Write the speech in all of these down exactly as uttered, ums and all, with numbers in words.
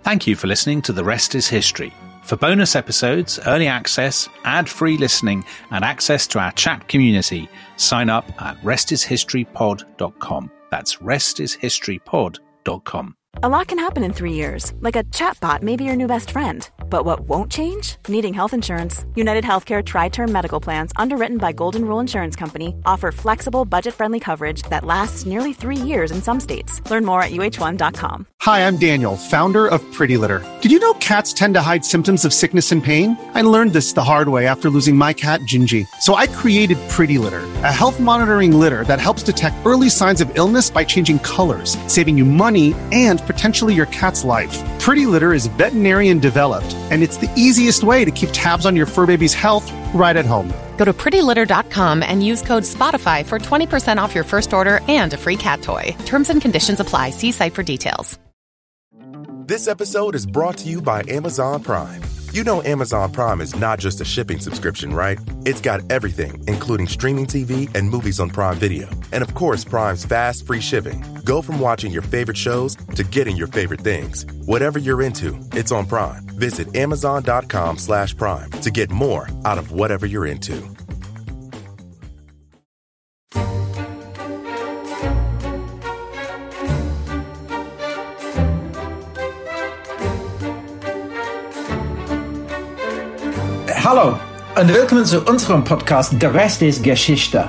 Thank you for listening to The Rest is History. For bonus episodes, early access, ad-free listening, and access to our chat community, sign up at rest is history pod dot com. That's rest is history pod dot com. A lot can happen in three years, like a chatbot may be your new best friend. But what won't change? Needing health insurance. United Healthcare Tri-Term Medical Plans, underwritten by Golden Rule Insurance Company, offer flexible, budget-friendly coverage that lasts nearly three years in some states. Learn more at U H one dot com. Hi, I'm Daniel, founder of Pretty Litter. Did you know cats tend to hide symptoms of sickness and pain? I learned this the hard way after losing my cat, Gingy. So I created Pretty Litter, a health monitoring litter that helps detect early signs of illness by changing colors, saving you money and potentially your cat's life. Pretty Litter is veterinarian developed, and it's the easiest way to keep tabs on your fur baby's health right at home. Go to pretty litter dot com and use code SPOTIFY for twenty percent off your first order and a free cat toy. Terms and conditions apply. See site for details. This episode is brought to you by Amazon Prime. You know Amazon Prime is not just a shipping subscription, right? It's got everything, including streaming T V and movies on Prime Video. And of course, Prime's fast, free shipping. Go from watching your favorite shows to getting your favorite things. Whatever you're into, it's on Prime. Visit amazon.com slash prime to get more out of whatever you're into. Hallo und willkommen zu unserem Podcast Der Rest ist Geschichte.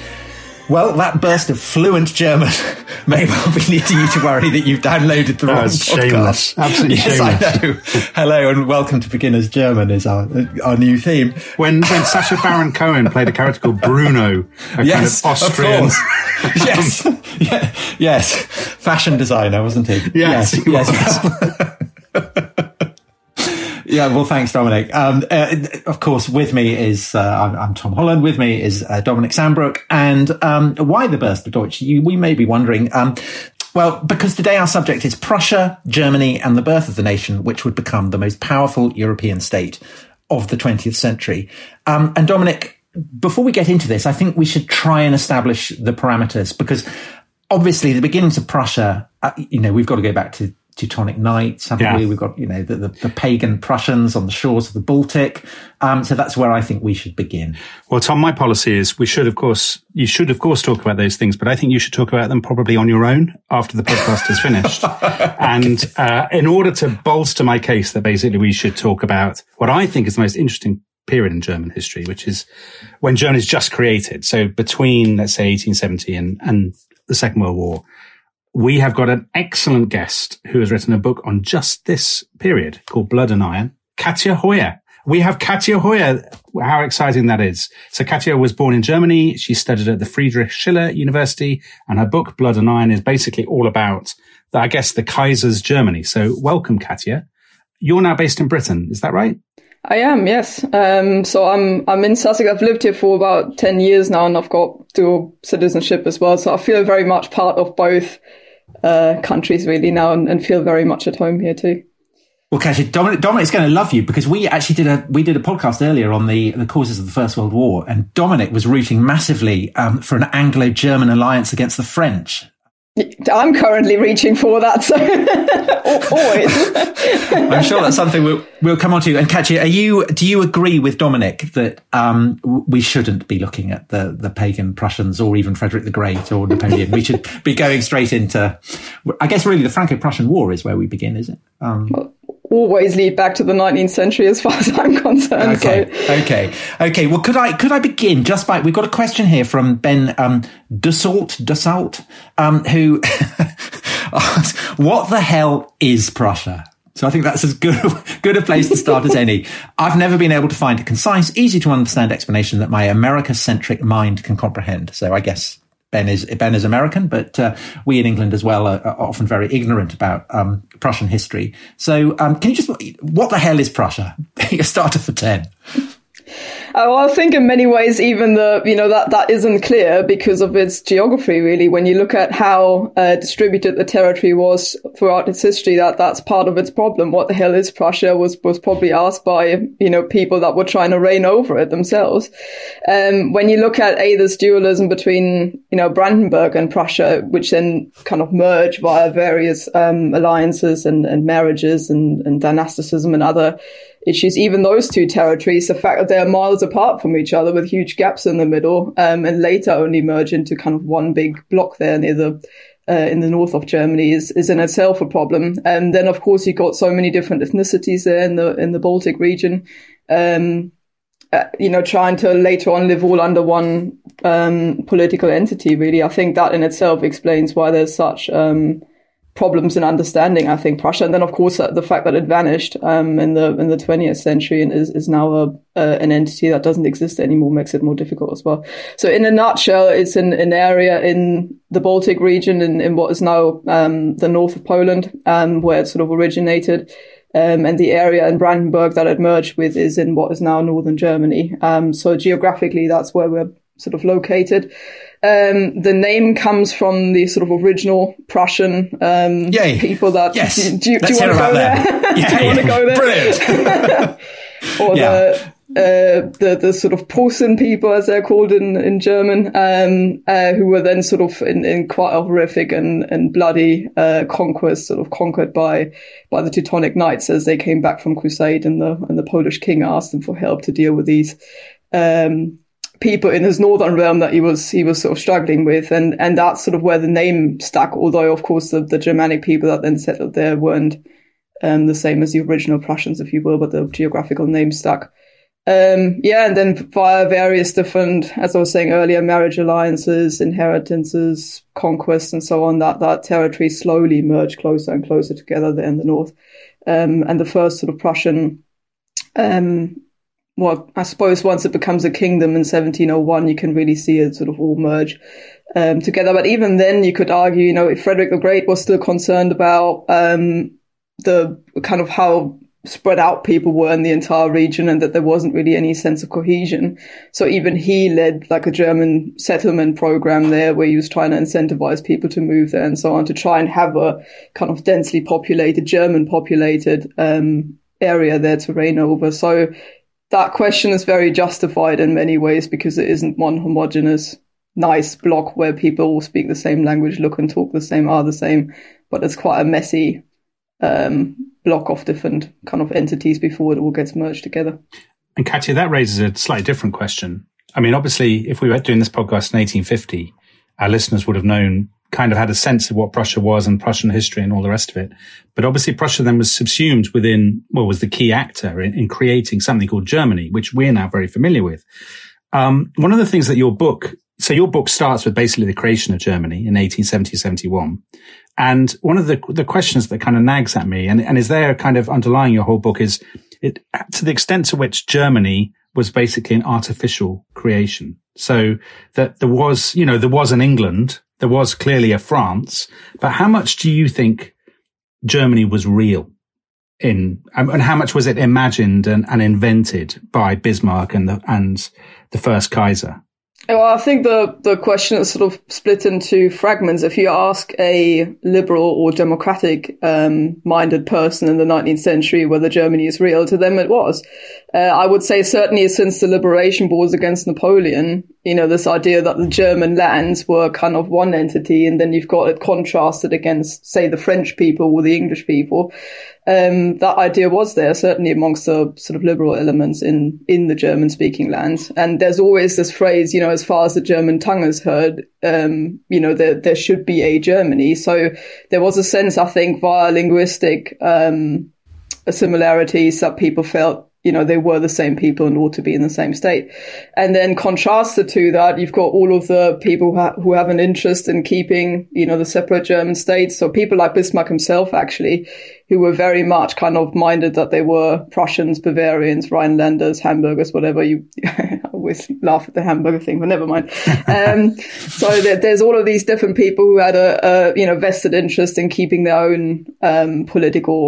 Well, that burst of fluent German may well be leading you to worry that you've downloaded the wrong That's podcast. Shameless. Absolutely yes, shameless. I know. Hello and welcome to Beginner's German is our our new theme. When when Sacha Baron Cohen played a character called Bruno, a yes, kind of Austrian. Of course. yes, yeah, yes, fashion designer, wasn't he? Yes, yes. he yes. was. Yeah, well, thanks, Dominic. Um, uh, of course, with me is, uh, I'm, I'm Tom Holland. With me is uh, Dominic Sambrook. And um, why the burst of Deutsch? You, we may be wondering. Um, well, because today our subject is Prussia, Germany, and the birth of the nation, which would become the most powerful European state of the twentieth century. Um, and Dominic, before we get into this, I think we should try and establish the parameters, because obviously the beginnings of Prussia, uh, you know, we've got to go back to Teutonic Knights, haven't yeah. we? We've got, you know, the, the, the pagan Prussians on the shores of the Baltic. Um, so that's where I think we should begin. Well, Tom, my policy is we should, of course, you should, of course, talk about those things, but I think you should talk about them probably on your own after the podcast is finished. And uh, in order to bolster my case that basically we should talk about what I think is the most interesting period in German history, which is when Germany is just created. So between, let's say, eighteen seventy and, and the Second World War, we have got an excellent guest who has written a book on just this period called Blood and Iron, Katja Heuer. We have Katja Heuer. How exciting that is. So Katja was born in Germany. She studied at the Friedrich Schiller University, and her book Blood and Iron is basically all about, the, I guess, the Kaiser's Germany. So welcome, Katja. You're now based in Britain. Is that right? I am, yes. Um, so I'm I'm in Sussex. I've lived here for about ten years now, and I've got dual citizenship as well. So I feel very much part of both uh, countries really now, and, and feel very much at home here too. Well, Katja, Dominic, Dominic's going to love you, because we actually did a we did a podcast earlier on the the causes of the First World War, and Dominic was rooting massively um, for an Anglo-German alliance against the French. I'm currently reaching for that, so always. I'm sure that's something we'll we'll come on to. And Katja, are you do you agree with Dominic that um, we shouldn't be looking at the the pagan Prussians or even Frederick the Great or Napoleon? We should be going straight into, I guess, really the Franco-Prussian War is where we begin, is it? Um, well, always lead back to the nineteenth century as far as I'm concerned. Okay, so. okay, okay. Well, could I could I begin just by, we've got a question here from Ben um, Dussault, Dussault, um, who asks, what the hell is Prussia? So I think that's as good, good a place to start as any. I've never been able to find a concise, easy to understand explanation that my America-centric mind can comprehend. So I guess Ben is Ben is American, but uh, we in England as well are, are often very ignorant about um, Prussian history. So um, can you just, what the hell is Prussia? A starter for ten. well, I think in many ways, even the, you know, that, that isn't clear because of its geography, really. When you look at how uh, distributed the territory was throughout its history, that that's part of its problem. What the hell is Prussia was, was probably asked by, you know, people that were trying to reign over it themselves. Um, when you look at a, this dualism between, you know, Brandenburg and Prussia, which then kind of merge via various um, alliances and, and marriages and, and dynasticism and other issues, even those two territories, the fact that they're miles apart from each other with huge gaps in the middle, um, and later only merge into kind of one big block there near the, uh, in the north of Germany is, is in itself a problem. And then, of course, you've got so many different ethnicities there in the, in the Baltic region, um, uh, you know, trying to later on live all under one, um, political entity, really. I think that in itself explains why there's such, um, problems in understanding, I think, Prussia. And then, of course, uh, the fact that it vanished um, in the in the twentieth century and is, is now a, uh, an entity that doesn't exist anymore makes it more difficult as well. So in a nutshell, it's an, an area in the Baltic region in, in what is now um, the north of Poland, um, where it sort of originated. Um, and the area in Brandenburg that it merged with is in what is now northern Germany. Um, so geographically, that's where we're sort of located. Um, the name comes from the sort of original Prussian um, people that... Yes. Do, do, Let's do you want to go there? there? Yeah, do you want to yeah. go there? Brilliant. Or yeah. the... Uh, the, the sort of Posen people, as they're called in, in German, um, uh, who were then sort of in, in quite a horrific and, and bloody, uh, conquest, sort of conquered by, by the Teutonic Knights as they came back from Crusade, and the, and the Polish king asked them for help to deal with these, um, people in his northern realm that he was, he was sort of struggling with. And, and that's sort of where the name stuck, although of course the, the Germanic people that then settled there weren't, um, the same as the original Prussians, if you will, but the geographical name stuck. Um, yeah, and then via various different, as I was saying earlier, marriage alliances, inheritances, conquests, and so on, that, that territory slowly merged closer and closer together there in the north. Um, and the first sort of Prussian, um, well, I suppose once it becomes a kingdom in seventeen oh one, you can really see it sort of all merge, um, together. But even then, you could argue, you know, if Frederick the Great was still concerned about, um, the kind of how spread out people were in the entire region and that there wasn't really any sense of cohesion. So even he led like a German settlement program there where he was trying to incentivize people to move there and so on, to try and have a kind of densely populated, German populated um, area there to reign over. So that question is very justified in many ways because it isn't one homogeneous, nice block where people all speak the same language, look and talk the same, are the same, but it's quite a messy um block of different kind of entities before it all gets merged together. And Katja, that raises a slightly different question. I mean, obviously, if we were doing this podcast in eighteen fifty, our listeners would have known, kind of had a sense of what Prussia was and Prussian history and all the rest of it. But obviously, Prussia then was subsumed within, well, was the key actor in, in creating something called Germany, which we're now very familiar with. Um, one of the things that your book, so your book starts with basically the creation of Germany in eighteen seventy, seventy-one. And one of the the questions that kind of nags at me, and, and is there kind of underlying your whole book, is it to the extent to which Germany was basically an artificial creation. So that there was, you know, there was an England, there was clearly a France, but how much do you think Germany was real in, and how much was it imagined and, and invented by Bismarck and the, and the first Kaiser? Well, I think the, the question is sort of split into fragments. If you ask a liberal or democratic um, minded person in the nineteenth century whether Germany is real, to them it was. Uh, I would say certainly since the liberation wars against Napoleon, you know, this idea that the German lands were kind of one entity, and then you've got it contrasted against, say, the French people or the English people. Um, that idea was there, certainly amongst the sort of liberal elements in, in the German speaking lands. And there's always this phrase, you know, as far as the German tongue is heard, um, you know, there, there should be a Germany. So there was a sense, I think, via linguistic, um, similarities that people felt, you know, they were the same people and ought to be in the same state. And then contrasted to that, you've got all of the people who, ha- who have an interest in keeping, you know, the separate German states. So people like Bismarck himself, actually, who were very much kind of minded that they were Prussians, Bavarians, Rhinelanders, Hamburgers, whatever. You I always laugh at the Hamburger thing, but never mind. Um, so there, there's all of these different people who had a, a, you know, vested interest in keeping their own um, political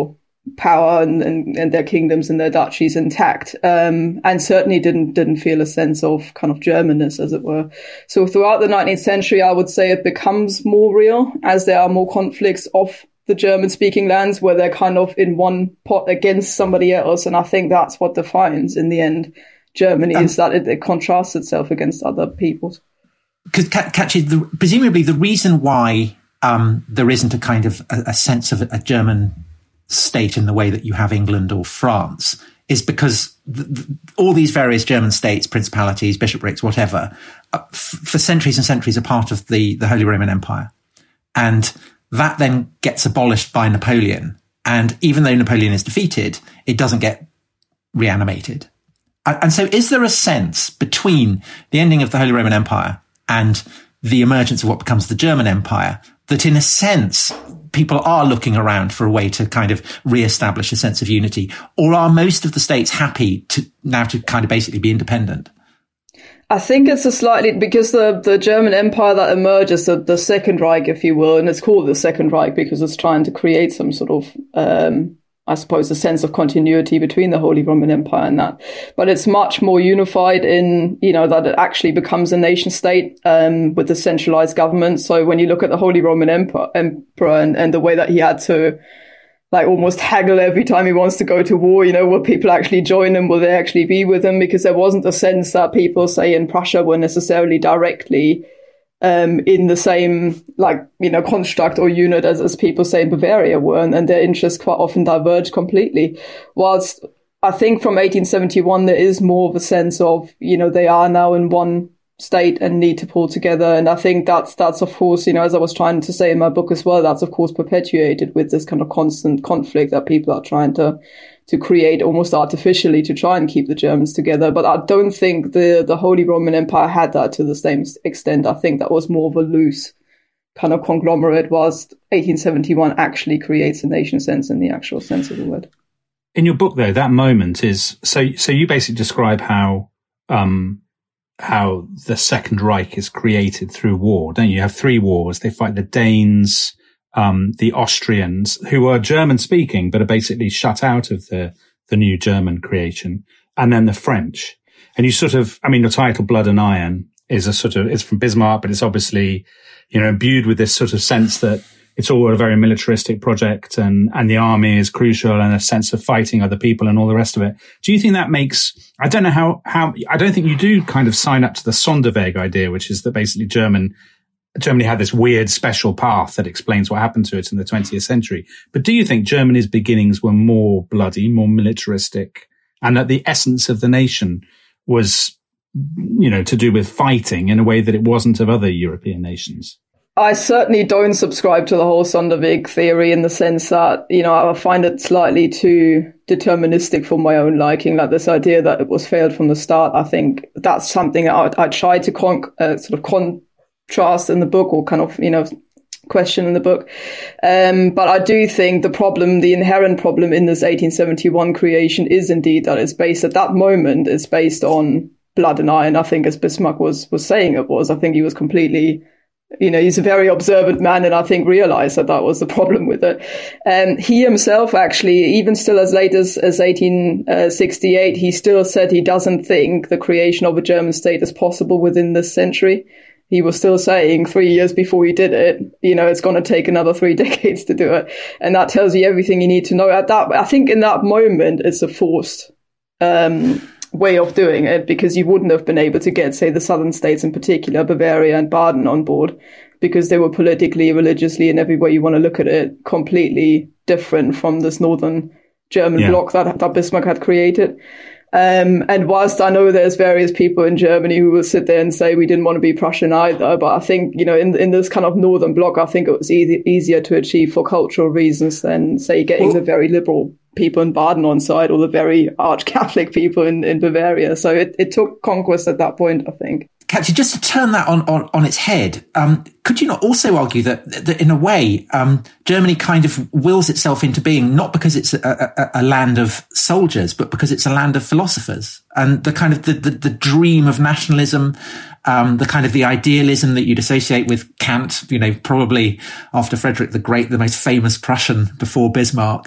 power and, and, and their kingdoms and their duchies intact, um, and certainly didn't didn't feel a sense of kind of Germanness, as it were. So throughout the nineteenth century, I would say it becomes more real as there are more conflicts of the German-speaking lands where they're kind of in one pot against somebody else, and I think that's what defines, in the end, Germany, um, is that it, it contrasts itself against other peoples. Because, Katja, the, presumably the reason why um, there isn't a kind of a, a sense of a German state in the way that you have England or France is because th- th- all these various German states, principalities, bishoprics, whatever, uh, f- for centuries and centuries are part of the, the Holy Roman Empire. And that then gets abolished by Napoleon. And even though Napoleon is defeated, it doesn't get reanimated. And, and so is there a sense between the ending of the Holy Roman Empire and the emergence of what becomes the German Empire that in a sense people are looking around for a way to kind of re-establish a sense of unity? Or are most of the states happy to now to kind of basically be independent? I think it's a slightly, because the, the German Empire that emerges, the, the Second Reich, if you will, and it's called the Second Reich because it's trying to create some sort of, um, I suppose, a sense of continuity between the Holy Roman Empire and that. But it's much more unified in, you know, that it actually becomes a nation state um, with the centralized government. So when you look at the Holy Roman Emperor, Emperor and, and the way that he had to, like, almost haggle every time he wants to go to war, you know, will people actually join him? Will they actually be with him? Because there wasn't a sense that people, say, in Prussia were necessarily directly Um, in the same, like, you know, construct or unit as, as people say in Bavaria were, and, and their interests quite often diverge completely. Whilst I think from eighteen seventy-one, there is more of a sense of, you know, they are now in one state and need to pull together. And I think that's, that's of course, you know, as I was trying to say in my book as well, that's of course perpetuated with this kind of constant conflict that people are trying to to create almost artificially to try and keep the Germans together. But I don't think the, the Holy Roman Empire had that to the same extent. I think that was more of a loose kind of conglomerate, whilst eighteen seventy-one actually creates a nation sense in the actual sense of the word. In your book, though, that moment is, so, so you basically describe how, um, how the Second Reich is created through war, don't you? You have three wars. They fight the Danes, Um, the Austrians, who are German speaking, but are basically shut out of the, the new German creation, and then the French. And you sort of, I mean, the title Blood and Iron is a sort of, it's from Bismarck, but it's obviously, you know, imbued with this sort of sense that it's all a very militaristic project and, and the army is crucial and a sense of fighting other people and all the rest of it. Do you think that makes, I don't know how, how, I don't think you do kind of sign up to the Sonderweg idea, which is that basically German, Germany had this weird special path that explains what happened to it in the twentieth century. But do you think Germany's beginnings were more bloody, more militaristic, and that the essence of the nation was, you know, to do with fighting in a way that it wasn't of other European nations? I certainly don't subscribe to the whole Sonderweg theory in the sense that, you know, I find it slightly too deterministic for my own liking, like this idea that it was failed from the start. I think that's something I, I try to con- uh, sort of con- contrast in the book, or kind of, you know, question in the book. Um, but I do think the problem, the inherent problem in this eighteen seventy-one creation is indeed that it's based at that moment, it's based on blood and iron. I think, as Bismarck was, was saying it was, I think he was completely, you know, he's a very observant man, and I think realized that that was the problem with it. Um, he himself actually, even still as late as, as eighteen sixty-eight, he still said he doesn't think the creation of a German state is possible within this century. He was still saying three years before he did it, you know, it's going to take another three decades to do it. And that tells you everything you need to know. At that, I think in that moment, it's a forced um, way of doing it, because you wouldn't have been able to get, say, the southern states in particular, Bavaria and Baden, on board, because they were politically, religiously, in every way you want to look at it, completely different from this northern German yeah. bloc that, that Bismarck had created. Um, and whilst I know there's various people in Germany who will sit there and say we didn't want to be Prussian either, but I think, you know, in in this kind of northern bloc, I think it was easy, easier to achieve for cultural reasons than, say, getting well, the very liberal people in Baden on side, or the very arch-Catholic people in, in Bavaria. So it, it took conquest at that point, I think. Katja, just to turn that on, on, on its head, um, could you not also argue that, that in a way, um, Germany kind of wills itself into being, not because it's a, a, a land of soldiers, but because it's a land of philosophers, and the kind of the, the, the dream of nationalism, um, the kind of the idealism that you'd associate with Kant, you know, probably after Frederick the Great, the most famous Prussian before Bismarck.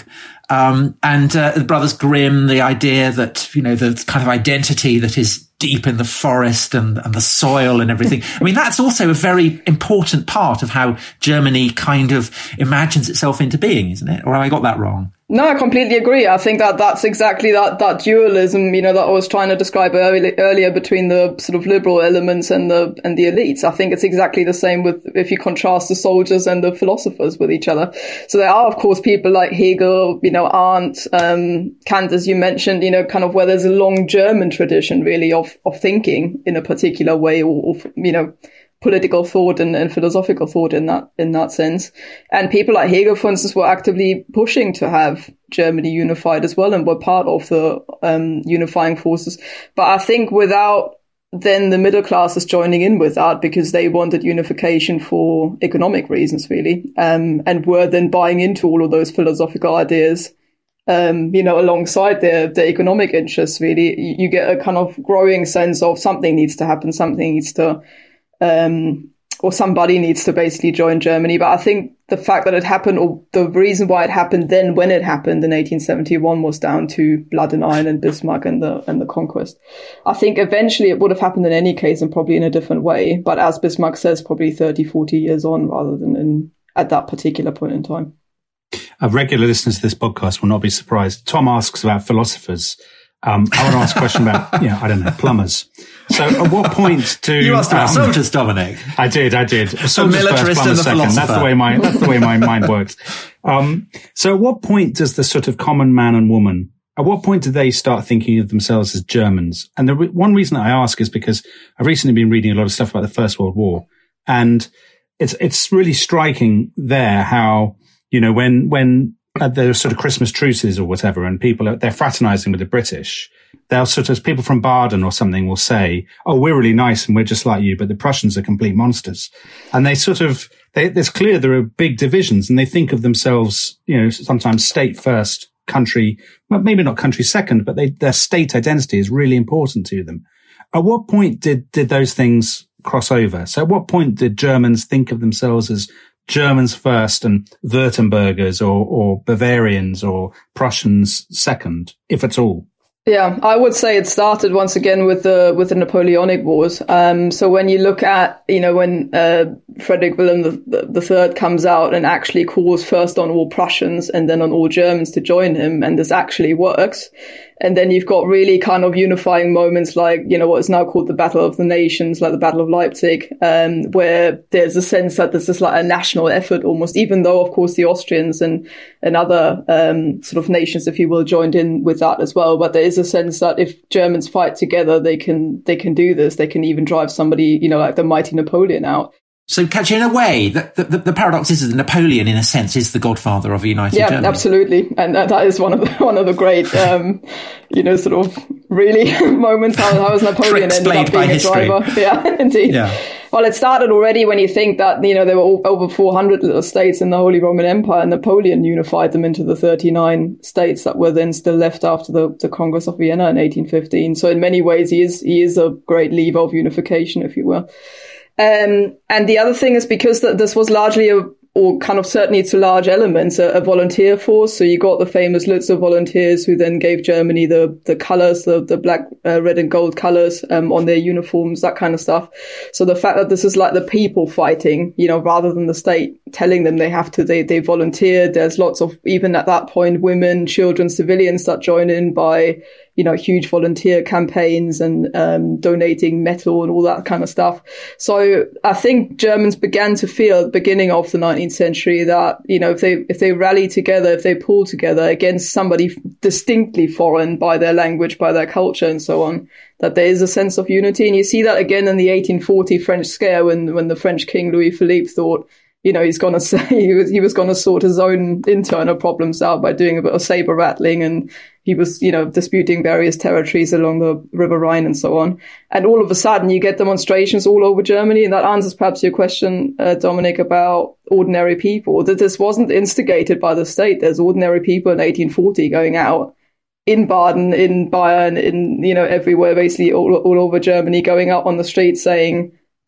Um, and uh, the Brothers Grimm, the idea that, you know, the kind of identity that is deep in the forest and, and the soil and everything. I mean, that's also a very important part of how Germany kind of imagines itself into being, isn't it? Or have I got that wrong? No, I completely agree. I think that that's exactly that, that dualism, you know, that I was trying to describe early, earlier between the sort of liberal elements and the, and the elites. I think it's exactly the same with, if you contrast the soldiers and the philosophers with each other. So there are, of course, people like Hegel, you know, Arndt, um, Kant, as you mentioned, you know, kind of where there's a long German tradition really of, of thinking in a particular way or, or you know, political thought and, and philosophical thought in that in that sense. And people like Hegel, for instance, were actively pushing to have Germany unified as well and were part of the um, unifying forces. But I think without then the middle classes joining in with that, because they wanted unification for economic reasons, really, um, and were then buying into all of those philosophical ideas, um, you know, alongside their, their economic interests, really, you, you get a kind of growing sense of something needs to happen, something needs to Um, or somebody needs to basically join Germany. But I think the fact that it happened, or the reason why it happened then when it happened in eighteen seventy-one, was down to blood and iron and Bismarck and the and the conquest. I think eventually it would have happened in any case and probably in a different way. But as Bismarck says, probably thirty, forty years on rather than in, at that particular point in time. A regular listener to this podcast will not be surprised. Tom asks about philosophers. Um, I want to ask a question about, yeah, I don't know, plumbers. So at what point do... You asked about um, soldiers, Dominic. I did, I did. A Soldiers militarist first, and plumbers a second. philosopher. That's the way my, that's the way my mind works. Um, so at what point does the sort of common man and woman, at what point do they start thinking of themselves as Germans? And the re- one reason that I ask is because I've recently been reading a lot of stuff about the First World War, and it's, it's really striking there how, you know, when, when, Uh, there are sort of Christmas truces or whatever, and people are, they're fraternizing with the British. They'll sort of, people from Baden or something will say, oh, we're really nice and we're just like you, but the Prussians are complete monsters. And they sort of, they, it's clear there are big divisions, and they think of themselves, you know, sometimes state first, country, well, maybe not country second, but they, their state identity is really important to them. At what point did, did those things cross over? So at what point did Germans think of themselves as Germans first and Württembergers or, or Bavarians or Prussians second, if at all? Yeah, I would say it started once again with the with the Napoleonic Wars. Um, so when you look at, you know, when uh, Frederick William the, the, the Third comes out and actually calls first on all Prussians and then on all Germans to join him, and this actually works. And then you've got really kind of unifying moments like, you know, what is now called the Battle of the Nations, like the Battle of Leipzig, um, where there's a sense that this is like a national effort almost, even though, of course, the Austrians and, and other um, sort of nations, if you will, joined in with that as well. But there is a sense that if Germans fight together, they can they can do this. They can even drive somebody, you know, like the mighty Napoleon out. So, Katja, in a way, the, the, the paradox is that Napoleon, in a sense, is the godfather of a united yeah, Germany. Yeah, absolutely. And that, that is one of the, one of the great, um, you know, sort of really moments how, how has Napoleon ended up being a history. driver. Yeah, indeed. Yeah. Well, it started already when you think that, you know, there were over four hundred little states in the Holy Roman Empire, and Napoleon unified them into the thirty-nine states that were then still left after the, the Congress of Vienna in eighteen fifteen. So in many ways, he is, he is a great lever of unification, if you will. Um, and the other thing is because th- this was largely a, or kind of certainly to large elements, a, a volunteer force. So you got the famous Lutzer volunteers who then gave Germany the, the colors, the, the black, uh, red and gold colors, um, on their uniforms, that kind of stuff. So the fact that this is like the people fighting, you know, rather than the state telling them they have to, they, they volunteered. There's lots of, even at that point, women, children, civilians that join in by, you know, huge volunteer campaigns and um, donating metal and all that kind of stuff. So I think Germans began to feel at the beginning of the nineteenth century that, you know, if they if they rally together, if they pull together against somebody distinctly foreign by their language, by their culture and so on, that there is a sense of unity. And you see that again in the eighteen forty French scare when, when the French King Louis Philippe thought, you know, he's going to say he was, he was going to sort his own internal problems out by doing a bit of saber rattling, and he was, you know, disputing various territories along the River Rhine and so on. And all of a sudden you get demonstrations all over Germany. And that answers perhaps your question, uh, Dominic, about ordinary people, that this wasn't instigated by the state. There's ordinary people in eighteen forty going out in Baden, in Bayern, in, you know, everywhere, basically all, all over Germany, going out on the streets saying,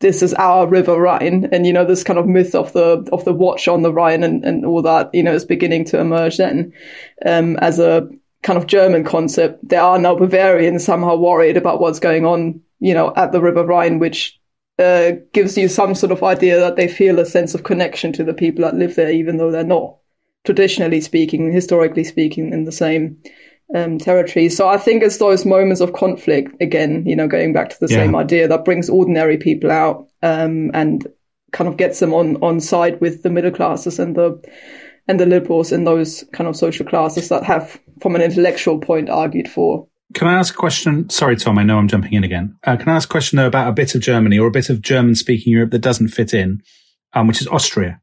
this is our River Rhine, and you know this kind of myth of the of the watch on the Rhine and, and all that, you know, is beginning to emerge then um, as a kind of German concept. There are now Bavarians somehow worried about what's going on, you know, at the River Rhine, which uh, gives you some sort of idea that they feel a sense of connection to the people that live there, even though they're not, traditionally speaking, historically speaking, in the same um, territory. So I think it's those moments of conflict, again, you know, going back to the yeah. same idea, that brings ordinary people out um, and kind of gets them on, on side with the middle classes and the and the liberals in those kind of social classes that have, from an intellectual point, argued for. Can I ask a question? Sorry, Tom, I know I'm jumping in again. Uh, can I ask a question, though, about a bit of Germany or a bit of German-speaking Europe that doesn't fit in, um, which is Austria?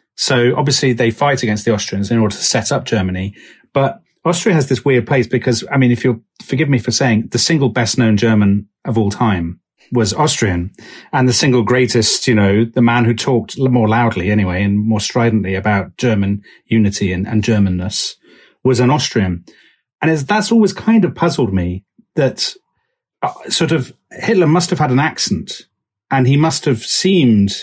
So obviously they fight against the Austrians in order to set up Germany. But Austria has this weird place because, I mean, if you'll forgive me for saying, the single best-known German of all time was Austrian. And the single greatest, you know, the man who talked more loudly anyway and more stridently about German unity and, and Germanness was an Austrian. And it's, that's always kind of puzzled me that uh, sort of Hitler must have had an accent and he must have seemed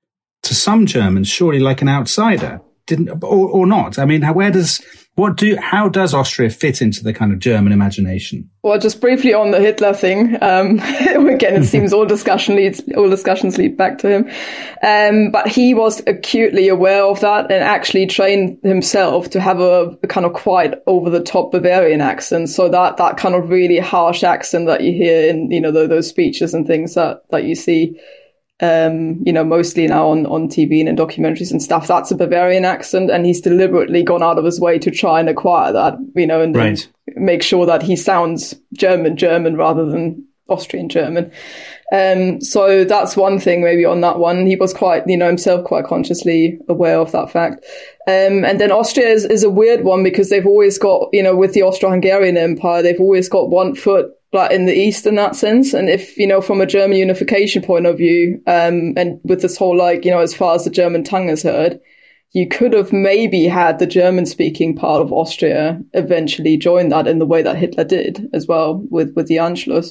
to some Germans surely like an outsider, didn't, or, or not. I mean, how, where does, what do, how does Austria fit into the kind of German imagination? Well, just briefly on the Hitler thing, um, again, it seems all discussion leads, all discussions lead back to him. Um, but he was acutely aware of that and actually trained himself to have a, a kind of quite over the top Bavarian accent. So that, that kind of really harsh accent that you hear in, you know, the, those speeches and things that, that you see, um, you know, mostly now on, on T V and in documentaries and stuff, that's a Bavarian accent. And he's deliberately gone out of his way to try and acquire that, you know, and, right. and make sure that he sounds German, German rather than Austrian German. Um, so that's one thing maybe on that one. He was quite, you know, himself quite consciously aware of that fact. Um, and then Austria is, is a weird one because they've always got, you know, with the Austro-Hungarian Empire, they've always got one foot like in the East in that sense. And if, you know, from a German unification point of view, um, and with this whole, like, you know, as far as the German tongue is heard, you could have maybe had the German speaking part of Austria eventually join that in the way that Hitler did as well with, with the Anschluss.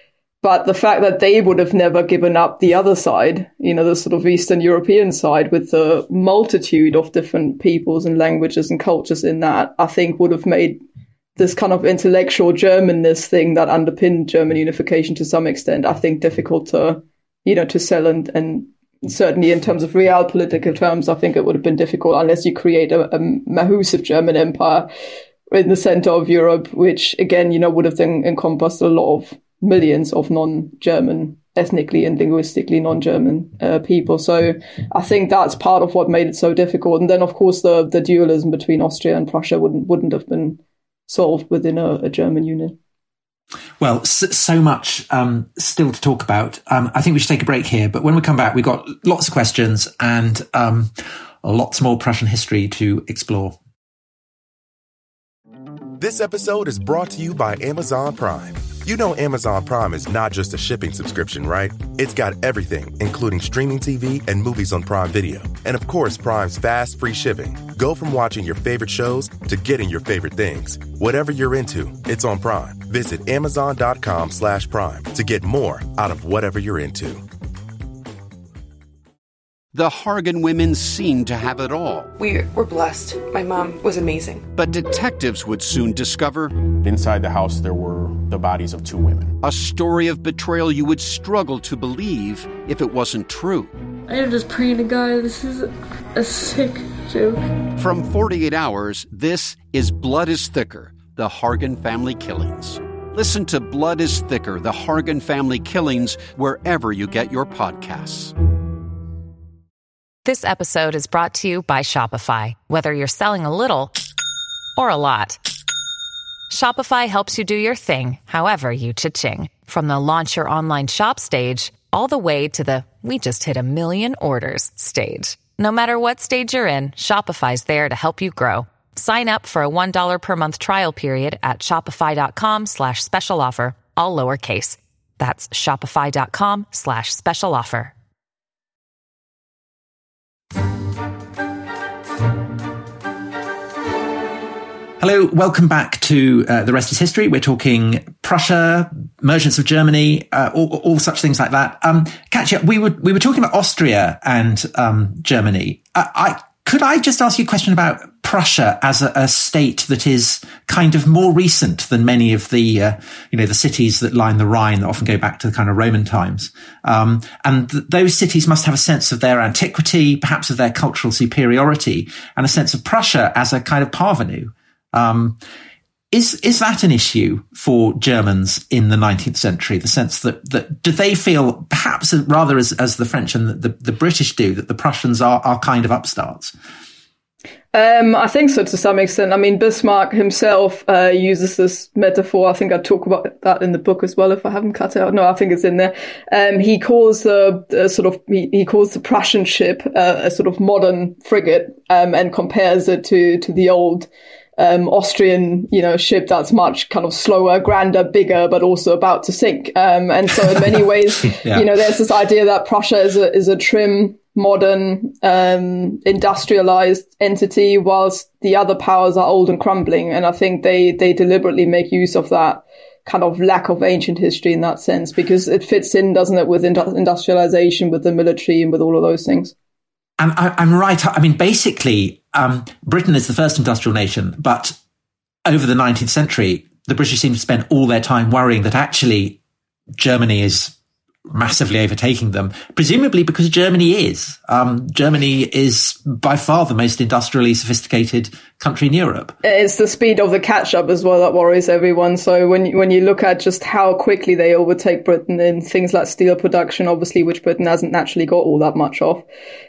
But the fact that they would have never given up the other side, you know, the sort of Eastern European side with the multitude of different peoples and languages and cultures in that, I think would have made this kind of intellectual Germanness thing that underpinned German unification to some extent, I think, difficult to, you know, to sell. And, and certainly in terms of real political terms, I think it would have been difficult unless you create a, a massive German empire in the center of Europe, which again, you know, would have then encompassed a lot of millions of non-German, ethnically and linguistically non-German uh, people. So I think that's part of what made it so difficult. And then, of course, the, the dualism between Austria and Prussia wouldn't wouldn't have been solved within a, a German unit. Well, so, so much um, still to talk about. Um, I think we should take a break here. But when we come back, we've got lots of questions and um, lots more Prussian history to explore. This episode is brought to you by Amazon Prime. You know Amazon Prime is not just a shipping subscription, right? It's got everything, including streaming T V and movies on Prime Video. And of course, Prime's fast, free shipping. Go from watching your favorite shows to getting your favorite things. Whatever you're into, it's on Prime. Visit amazon.com slash prime to get more out of whatever you're into. The Hargan women seemed to have it all. We were blessed. My mom was amazing. But detectives would soon discover... inside the house, there were the bodies of two women. A story of betrayal you would struggle to believe if it wasn't true. I am just praying to God, this is a sick joke. From forty-eight hours, this is Blood is Thicker, the Hargan Family Killings. Listen to Blood is Thicker, the Hargan Family Killings, wherever you get your podcasts. This episode is brought to you by Shopify. Whether you're selling a little or a lot, Shopify helps you do your thing, however you cha-ching. From the launch your online shop stage, all the way to the we just hit a million orders stage. No matter what stage you're in, Shopify's there to help you grow. Sign up for a one dollar per month trial period at shopify.com slash special offer, all lowercase. That's shopify.com slash special offer. Hello, welcome back to uh, The Rest is History. We're talking Prussia, emergence of Germany, uh, all, all such things like that. Um, Katja, we were we were talking about Austria and um, Germany. I, I could I just ask you a question about Prussia as a, a state that is kind of more recent than many of the uh, you know the cities that line the Rhine that often go back to the kind of Roman times, um, and th- those cities must have a sense of their antiquity, perhaps of their cultural superiority, and a sense of Prussia as a kind of parvenu. Um, is, is that an issue for Germans in the nineteenth century? The sense that, that do they feel perhaps rather as, as the French and the, the British do, that the Prussians are, are kind of upstarts? Um, I think so to some extent. I mean, Bismarck himself uh, uses this metaphor. I think I talk about that in the book as well, if I haven't cut it out. No, I think it's in there. Um, he calls the, the sort of, he, he calls the Prussian ship uh, a sort of modern frigate, um, and compares it to, to the old Um, Austrian, you know, ship that's much kind of slower, grander, bigger, but also about to sink. Um, and so in many ways, yeah. you know, there's this idea that Prussia is a, is a trim, modern, um, industrialized entity, whilst the other powers are old and crumbling. And I think they, they deliberately make use of that kind of lack of ancient history in that sense, because it fits in, doesn't it, with indu- industrialization, with the military and with all of those things. I'm, I'm right. I mean, basically, um, Britain is the first industrial nation, but over the nineteenth century, the British seem to spend all their time worrying that actually Germany is massively overtaking them, presumably because Germany is. Um, Germany is by far the most industrially sophisticated country in Europe. It's the speed of the catch-up as well that worries everyone. So when you, when you look at just how quickly they overtake Britain in things like steel production, obviously, which Britain hasn't naturally got all that much of,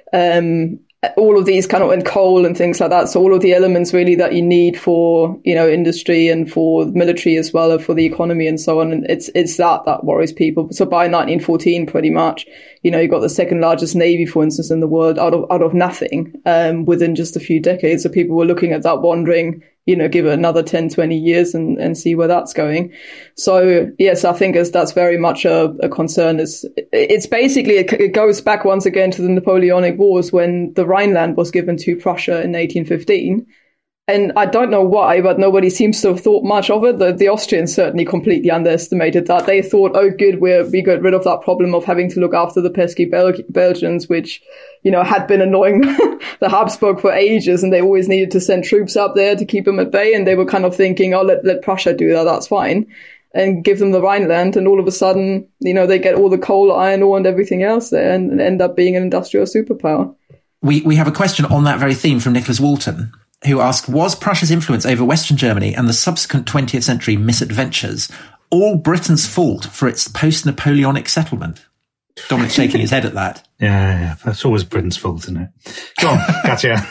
um, all of these kind of, and coal and things like that. So all of the elements really that you need for, you know, industry and for military as well, for the economy and so on. And it's, it's that, that worries people. So by nineteen fourteen, pretty much, you know, you got the second largest navy, for instance, in the world out of, out of nothing, um, within just a few decades. So people were looking at that wondering, you know, give it another ten, twenty years and, and see where that's going. So yes, I think as that's very much a, a concern. It's, it's basically, it, it goes back once again to the Napoleonic Wars when the Rhineland was given to Prussia in eighteen fifteen. And I don't know why, but nobody seems to have thought much of it. The, the Austrians certainly completely underestimated that. They thought, oh, good, we're, we got rid of that problem of having to look after the pesky Bel- Belgians, which, you know, had been annoying the Habsburg for ages, and they always needed to send troops up there to keep them at bay. And they were kind of thinking, oh, let, let Prussia do that, that's fine, and give them the Rhineland. And all of a sudden, you know, they get all the coal, iron ore and everything else there and, and end up being an industrial superpower. We, we have a question on that very theme from Nicholas Walton, who asked, was Prussia's influence over Western Germany and the subsequent twentieth century misadventures all Britain's fault for its post-Napoleonic settlement? Dominic's shaking his head at that. Yeah, yeah, that's always Britain's fault, isn't it? Go on, Katja.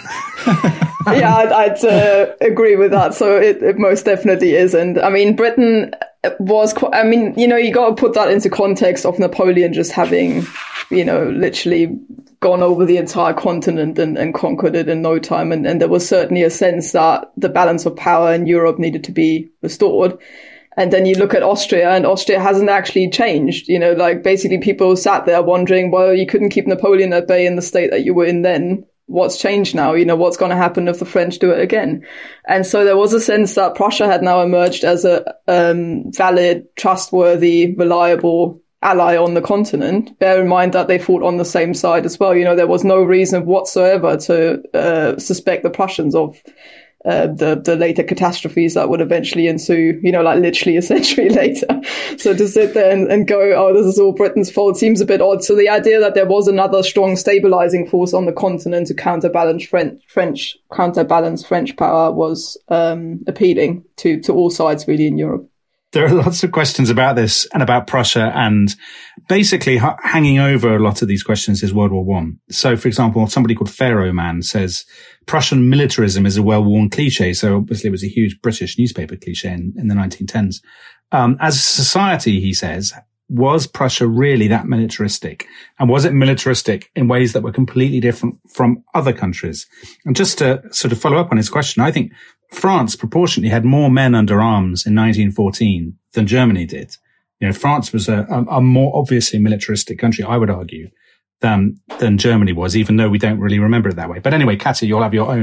Yeah, I'd, I'd uh, agree with that. So it, it most definitely is. And I mean, Britain was quite, I mean, you know, you got to put that into context of Napoleon just having, you know, literally gone over the entire continent and, and conquered it in no time. And, and there was certainly a sense that the balance of power in Europe needed to be restored. And then you look at Austria, and Austria hasn't actually changed. You know, like basically people sat there wondering, well, you couldn't keep Napoleon at bay in the state that you were in then. What's changed now? You know, what's going to happen if the French do it again? And so there was a sense that Prussia had now emerged as a um, valid, trustworthy, reliable ally on the continent. Bear in mind that they fought on the same side as well. You know, there was no reason whatsoever to uh, suspect the Prussians of uh, the the later catastrophes that would eventually ensue, you know, like literally a century later. So to sit there and, and go, oh, this is all Britain's fault, seems a bit odd. So the idea that there was another strong stabilizing force on the continent to counterbalance French, French counterbalance French power was um, appealing to, to all sides really in Europe. There are lots of questions about this and about Prussia, and basically h- hanging over a lot of these questions is World War One. So, for example, somebody called Pharaoh Man says Prussian militarism is a well-worn cliche. So obviously it was a huge British newspaper cliche in, in the nineteen tens. Um, as a society, he says, was Prussia really that militaristic? And was it militaristic in ways that were completely different from other countries? And just to sort of follow up on his question, I think France proportionately had more men under arms in nineteen fourteen than Germany did. You know, France was a, a, a more obviously militaristic country, I would argue, than, than Germany was, even though we don't really remember it that way. But anyway, Katja, you'll have your own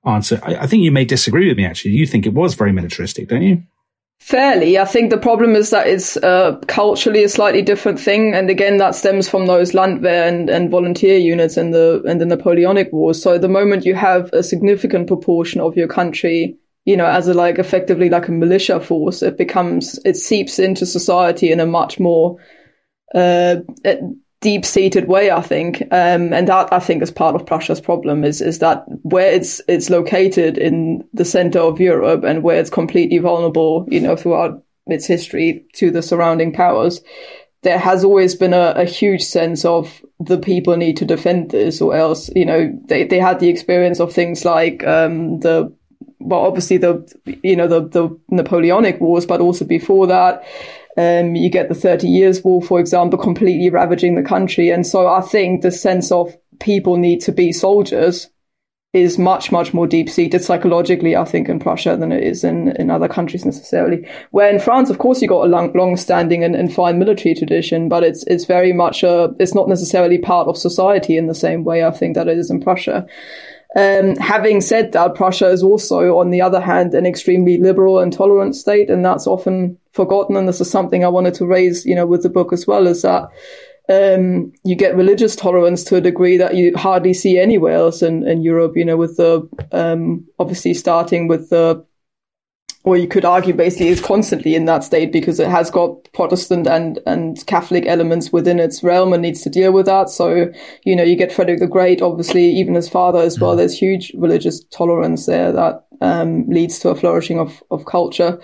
answer. I, I think you may disagree with me, actually. You think it was very militaristic, don't you? Fairly. I think the problem is that it's uh, culturally a slightly different thing. And again, that stems from those Landwehr and, and volunteer units in the, in the Napoleonic Wars. So the moment you have a significant proportion of your country, you know, as a like effectively like a militia force, it becomes, it seeps into society in a much more uh, deep-seated way, I think. Um, and that, I think, is part of Prussia's problem, is is that where it's it's located in the center of Europe and where it's completely vulnerable, you know, throughout its history to the surrounding powers, there has always been a, a huge sense of the people need to defend this, or else, you know, they, they had the experience of things like um, the, well, obviously the, you know, the, the Napoleonic Wars, but also before that. Um, you get the Thirty Years' War, for example, completely ravaging the country. And so I think the sense of people need to be soldiers is much, much more deep-seated psychologically, I think, in Prussia than it is in, in other countries necessarily. Where in France, of course, you got a long, long-standing and, and fine military tradition, but it's it's very much a, it's not necessarily part of society in the same way, I think, that it is in Prussia. Um, having said that, Prussia is also, on the other hand, an extremely liberal and tolerant state, and that's often forgotten. And this is something I wanted to raise, you know, with the book as well, is that um, you get religious tolerance to a degree that you hardly see anywhere else in, in Europe, you know, with the, um, obviously starting with the, or you could argue basically is constantly in that state because it has got Protestant and, and Catholic elements within its realm and needs to deal with that. So, you know, you get Frederick the Great, obviously, even his father as well. There's huge religious tolerance there that um, leads to a flourishing of, of culture.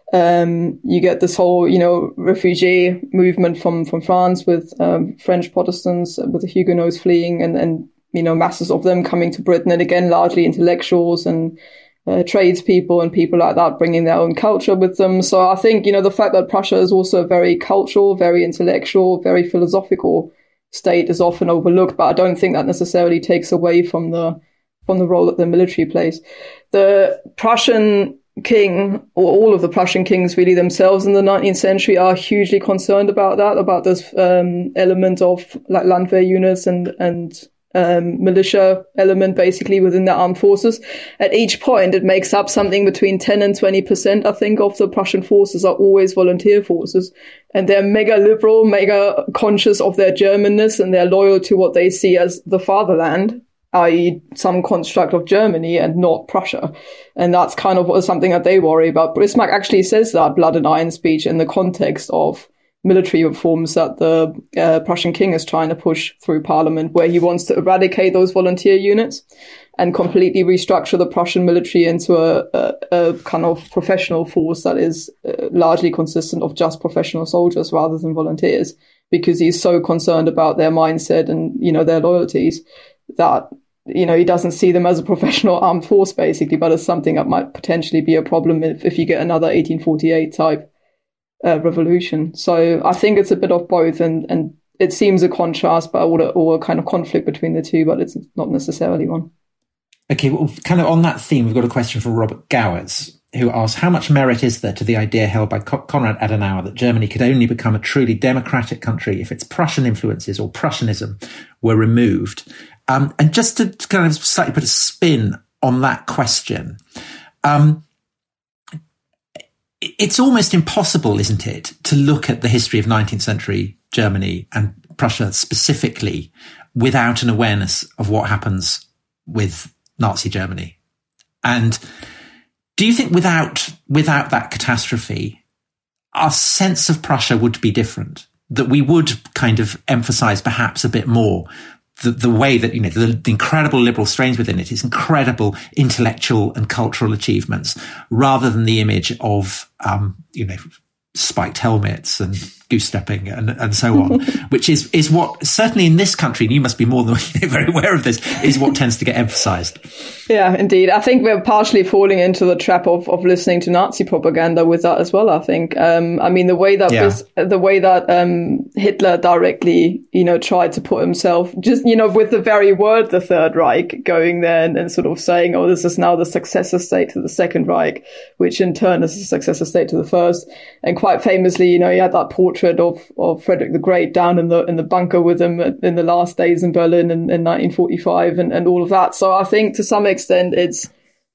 Um, you get this whole, you know, refugee movement from, from France with um, French Protestants, with the Huguenots fleeing and, and, you know, masses of them coming to Britain. And again, largely intellectuals and Uh, tradespeople and people like that bringing their own culture with them. So I think, you know, the fact that Prussia is also a very cultural, very intellectual, very philosophical state is often overlooked, but I don't think that necessarily takes away from the from the role that the military plays. The Prussian king, or all of the Prussian kings really themselves in the nineteenth century, are hugely concerned about that, about this um, element of like Landwehr units and and Um, militia element basically within the armed forces. At each point, it makes up something between ten and twenty percent, I think, of the Prussian forces are always volunteer forces. And they're mega liberal, mega conscious of their Germanness, and they're loyal to what they see as the fatherland, that is some construct of Germany and not Prussia. And that's kind of something that they worry about. Bismarck actually says that Blood and Iron speech in the context of military reforms that the uh, Prussian king is trying to push through parliament, where he wants to eradicate those volunteer units and completely restructure the Prussian military into a, a, a kind of professional force that is uh, largely consistent of just professional soldiers rather than volunteers, because he's so concerned about their mindset and, you know, their loyalties that, you know, he doesn't see them as a professional armed force basically, but as something that might potentially be a problem if, if you get another eighteen forty-eight type Uh, revolution. So I think it's a bit of both, and, and it seems a contrast, but or a, or a kind of conflict between the two, but it's not necessarily one. Okay, well, kind of on that theme, we've got a question from Robert Gowers, who asks, how much merit is there to the idea held by Co- Konrad Adenauer that Germany could only become a truly democratic country if its Prussian influences or Prussianism were removed? Um, and just to kind of slightly put a spin on that question, um, it's almost impossible, isn't it, to look at the history of nineteenth century Germany and Prussia specifically without an awareness of what happens with Nazi Germany. And do you think without without that catastrophe, our sense of Prussia would be different? That we would kind of emphasize perhaps a bit more the, the way that, you know, the, the incredible liberal strains within it, its incredible intellectual and cultural achievements, rather than the image of, um, you know, spiked helmets and goose stepping and, and so on, which is, is what certainly in this country, and you must be more than you know, very aware of this, is what tends to get emphasized. Yeah, indeed. I think we're partially falling into the trap of, of listening to Nazi propaganda with that as well, I think. Um, I mean, the way that, yeah. was, the way that, um, Hitler directly, you know, tried to put himself just, you know, with the very word, the Third Reich, going there and, and sort of saying, oh, this is now the successor state to the Second Reich, which in turn is the successor state to the First. And quite famously, you know, he had that portrait of, of Frederick the Great down in the, in the bunker with him in the last days in Berlin in, in nineteen forty-five and, and all of that. So I think to some extent, it's,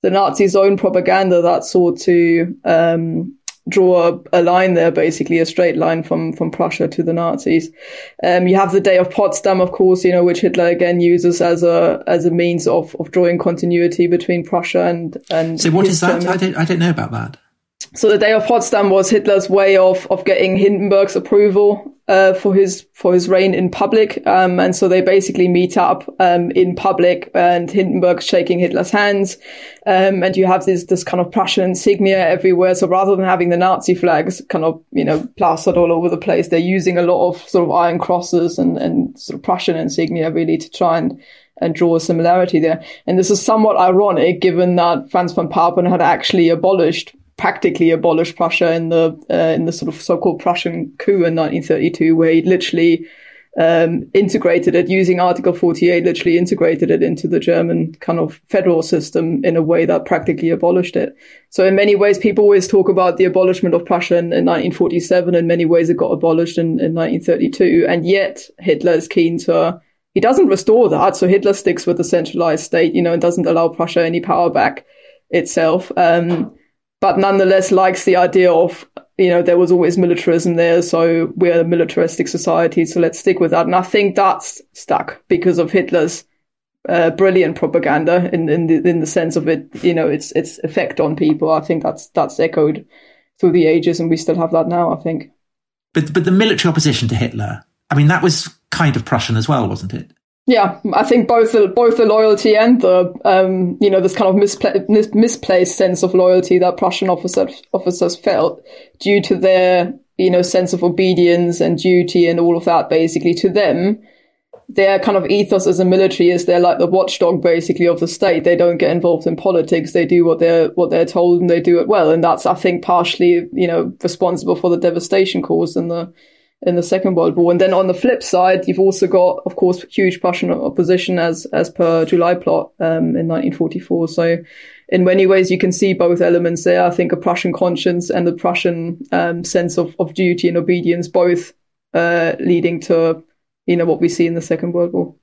the Nazis' own propaganda that sought to um, draw a, a line there, basically a straight line from, from Prussia to the Nazis. Um, you have the Day of Potsdam, of course, you know, which Hitler again uses as a as a means of, of drawing continuity between Prussia and and. So what is that? Germany. I don't I don't know about that. So the Day of Potsdam was Hitler's way of of getting Hindenburg's approval uh, for his for his reign in public, um, and so they basically meet up um, in public, and Hindenburg's shaking Hitler's hands, um, and you have this this kind of Prussian insignia everywhere. So rather than having the Nazi flags kind of you know plastered all over the place, they're using a lot of sort of iron crosses and and sort of Prussian insignia really to try and and draw a similarity there. And this is somewhat ironic, given that Franz von Papen had actually abolished. practically abolished Prussia in the uh, in the sort of so-called Prussian coup in nineteen thirty-two, where he literally um, integrated it using Article forty-eight, literally integrated it into the German kind of federal system in a way that practically abolished it. So in many ways, people always talk about the abolishment of Prussia in, in nineteen forty-seven. In many ways, it got abolished in, in nineteen thirty-two, and yet Hitler is keen to. He doesn't restore that, so Hitler sticks with the centralized state, you know, and doesn't allow Prussia any power back itself. Um, but nonetheless likes the idea of, you know, there was always militarism there, so we're a militaristic society, so let's stick with that. And I think that's stuck because of Hitler's uh, brilliant propaganda in in the, in the sense of it, you know, its its effect on people. I think that's that's echoed through the ages, and we still have that now, I think. But but the military opposition to Hitler, I mean, that was kind of Prussian as well, wasn't it? Yeah, I think both the, both the loyalty and the, um, you know, this kind of mispla- mis- misplaced sense of loyalty that Prussian officers, officers felt due to their, you know, sense of obedience and duty and all of that, basically, to them, their kind of ethos as a military is they're like the watchdog, basically, of the state. They don't get involved in politics. They do what they're, what they're told, and they do it well. And that's, I think, partially, you know, responsible for the devastation caused in the in the Second World War. And then on the flip side, you've also got, of course, huge Prussian opposition as as per July Plot um, in nineteen forty-four. So in many ways, you can see both elements there. I think a Prussian conscience and the Prussian um, sense of, of duty and obedience, both uh, leading to, you know, what we see in the Second World War.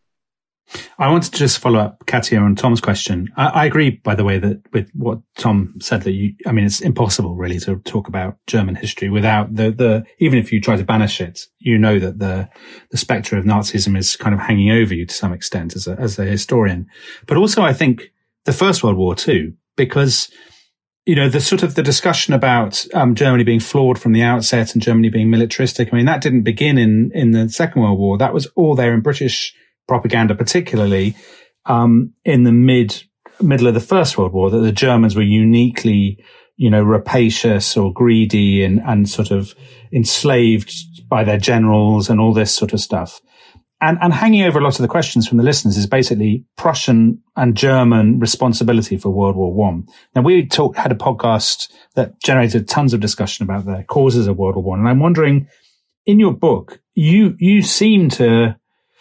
I wanted to just follow up, Katja, on Tom's question. I, I agree, by the way, that with what Tom said, that you, I mean, it's impossible really to talk about German history without the, the, even if you try to banish it, you know that the, the spectre of Nazism is kind of hanging over you to some extent as a, as a historian. But also, I think the First World War too, because, you know, the sort of the discussion about um, Germany being flawed from the outset and Germany being militaristic, I mean, that didn't begin in, in the Second World War. That was all there in British propaganda, particularly um, in the mid middle of the First World War, that the Germans were uniquely, you know, rapacious or greedy and, and sort of enslaved by their generals and all this sort of stuff. And, and hanging over a lot of the questions from the listeners is basically Prussian and German responsibility for World War One. Now, we talk, had a podcast that generated tons of discussion about the causes of World War One, and I'm wondering, in your book, you you seem to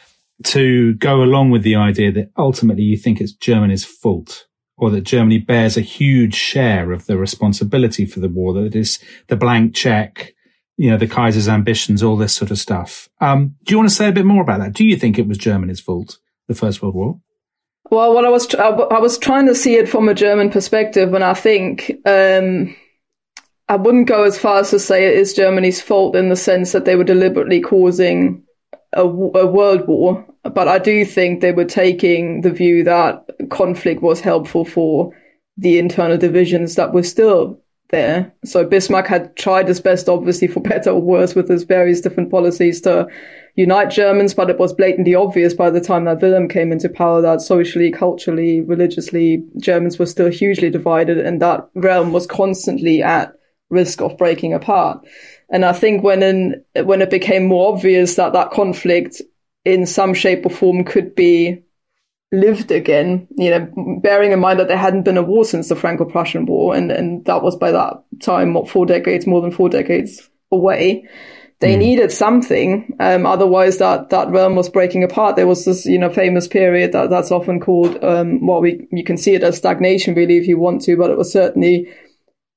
to go along with the idea that ultimately you think it's Germany's fault, or that Germany bears a huge share of the responsibility for the war, that it is the blank check, you know, the Kaiser's ambitions, all this sort of stuff. Um, do you want to say a bit more about that? Do you think it was Germany's fault, the First World War? Well, what I was, I was trying to see it from a German perspective, and I think, um, I wouldn't go as far as to say it is Germany's fault in the sense that they were deliberately causing a, a world war. But I do think they were taking the view that conflict was helpful for the internal divisions that were still there. So Bismarck had tried his best, obviously, for better or worse, with his various different policies to unite Germans, but it was blatantly obvious by the time that Wilhelm came into power that socially, culturally, religiously, Germans were still hugely divided, and that realm was constantly at risk of breaking apart. And I think when in, when it became more obvious that that conflict in some shape or form could be lived again, you know, bearing in mind that there hadn't been a war since the Franco-Prussian War, and, and that was by that time, what, four decades, more than four decades away. They mm. needed something, um, otherwise that, that realm was breaking apart. There was this, you know, famous period that, that's often called, um, well, we, you can see it as stagnation, really, if you want to, but it was certainly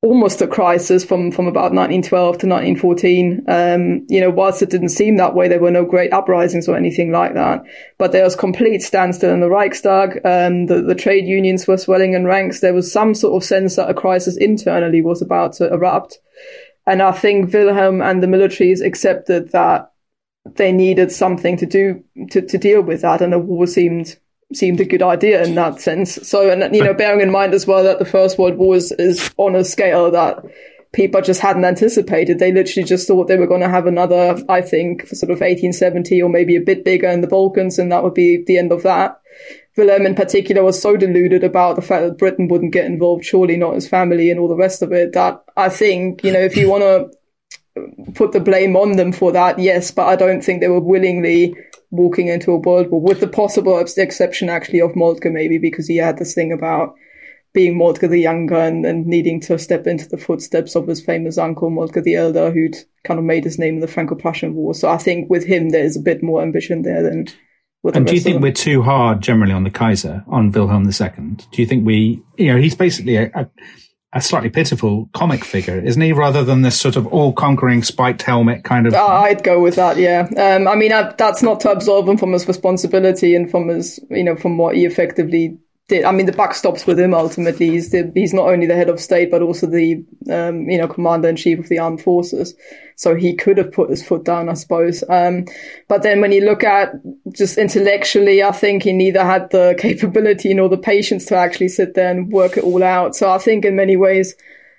almost a crisis from, from about nineteen twelve to nineteen fourteen. Um, you know, whilst it didn't seem that way, there were no great uprisings or anything like that. But there was complete standstill in the Reichstag. Um, the, the trade unions were swelling in ranks. There was some sort of sense that a crisis internally was about to erupt. And I think Wilhelm and the militaries accepted that they needed something to do to, to deal with that, and a war seemed seemed a good idea in that sense. So, and you know, bearing in mind as well that the First World War is, is on a scale that people just hadn't anticipated. They literally just thought they were going to have another, I think, sort of eighteen seventy or maybe a bit bigger in the Balkans, and that would be the end of that. Wilhelm in particular was so deluded about the fact that Britain wouldn't get involved, surely not his family and all the rest of it, that I think, you know, if you want to put the blame on them for that, yes, but I don't think they were willingly walking into a world war, with the possible exception actually of Moltke, maybe, because he had this thing about being Moltke the Younger and, and needing to step into the footsteps of his famous uncle, Moltke the Elder, who'd kind of made his name in the Franco-Prussian War. So I think with him, there's a bit more ambition there than with the And do you rest think of them. we're too hard generally on the Kaiser, on Wilhelm the Second? Do you think we, you know, he's basically a, a a slightly pitiful comic figure, isn't he? Rather than this sort of all-conquering spiked helmet kind of. Uh, I'd go with that, yeah. Um, I mean, I, that's not to absolve him from his responsibility and from his, you know, from what he effectively did. I mean, the buck stops with him ultimately. He's the, he's not only the head of state, but also the, um, you know, commander-in-chief of the armed forces. So he could have put his foot down, I suppose. Um, but then when you look at just intellectually, I think he neither had the capability nor the patience to actually sit there and work it all out. So I think in many ways,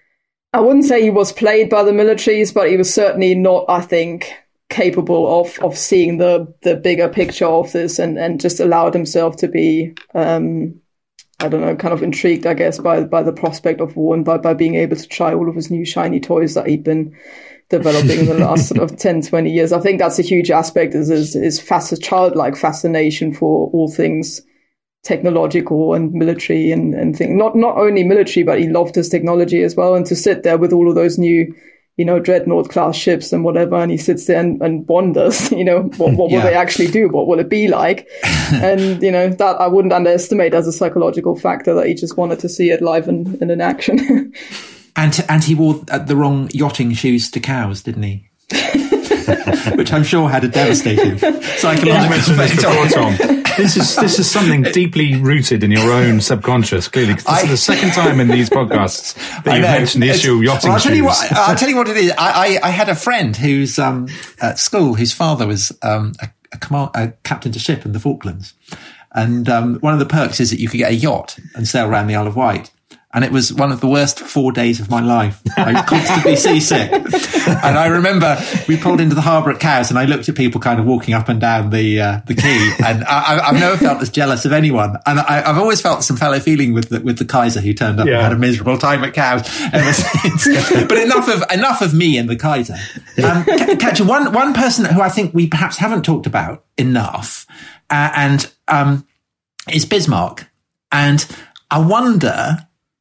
I wouldn't say he was played by the militaries, but he was certainly not, I think, capable of, of seeing the, the bigger picture of this, and, and just allowed himself to be, um, I don't know, kind of intrigued, I guess, by, by the prospect of war, and by, by being able to try all of his new shiny toys that he'd been developing in the last sort of ten, twenty years. I think that's a huge aspect, is his, his fast, childlike fascination for all things technological and military and, and things. Not, not only military, but he loved his technology as well. And to sit there with all of those new, you know, dreadnought class ships and whatever, and he sits there and, and wonders, you know, what, what yeah. will they actually do? What will it be like? And, you know, that I wouldn't underestimate as a psychological factor, that he just wanted to see it live and, and in action. And and he wore the wrong yachting shoes to cows, didn't he? Which I'm sure had a devastating psychological effect on Tom. This is this is something deeply rooted in your own subconscious, clearly. This I, is the second time in these podcasts that you've mentioned the issue of yachting well, I'll tell shoes. You what, I'll tell you what it is. I, I, I had a friend who's um, at school whose father was um, a, a, command, a captain to ship in the Falklands. And um, one of the perks is that you could get a yacht and sail around the Isle of Wight. And it was one of the worst four days of my life. I was constantly seasick. And I remember we pulled into the harbour at Cowes, and I looked at people kind of walking up and down the uh, the quay. And I, I've never felt as jealous of anyone. And I, I've always felt some fellow feeling with the, with the Kaiser, who turned up yeah. and had a miserable time at Cowes ever since. But enough of enough of me and the Kaiser. Um, Katja, one one person who I think we perhaps haven't talked about enough, uh, and um, is Bismarck. And I wonder,